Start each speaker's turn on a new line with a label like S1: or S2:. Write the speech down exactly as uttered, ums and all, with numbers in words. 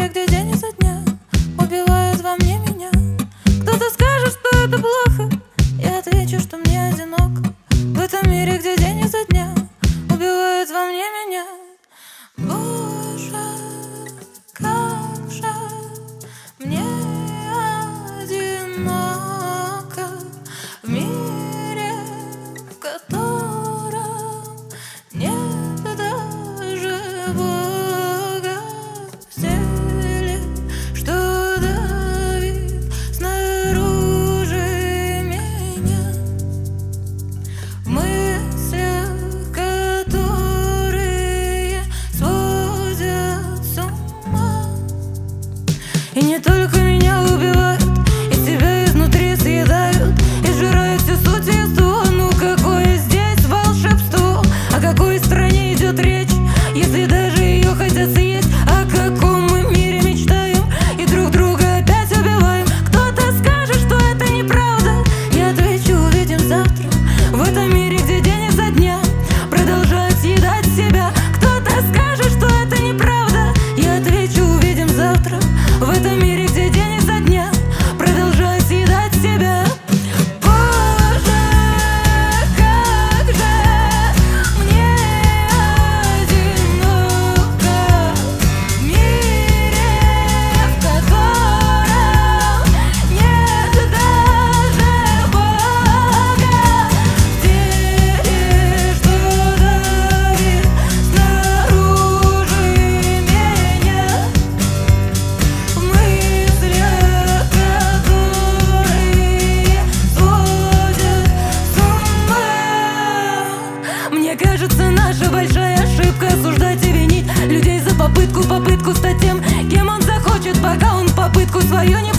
S1: мире, где день изо дня убивает во мне меня. Кто-то скажет, что это плохо, я отвечу, что мне одиноко. В этом мире, где день изо дня убивает во мне меня. Боже, как же мне одиноко в мире, в котором нет даже Бога. В теле, что давит снаружи меня, в мыслях, которые сводят с ума. И не только меня убивают, и себя изнутри съедают, и сжирают всю суть естества. Ну какое здесь волшебство? О какой стране идет речь, если даже ее хотят съесть? О каком мы мире мечтаем и друг друга опять убиваем? Кто-то скажет, что это неправда, я отвечу, увидим завтра. В этом мире, где день изо дня продолжают съедать себя. Кто-то скажет, что это неправда, я отвечу, увидим завтра. В этом мире, где день изо дня продолжают съедать себя. Боже, как же мне одиноко в мире, в котором нет даже Бога. В теле, что давит снаружи меня, в мыслях, которые сводят с ума. Мне кажется, наша большая ошибка осуждать и винить людей за попытку, попытку стать тем, кем он захочет, пока он попытку свою не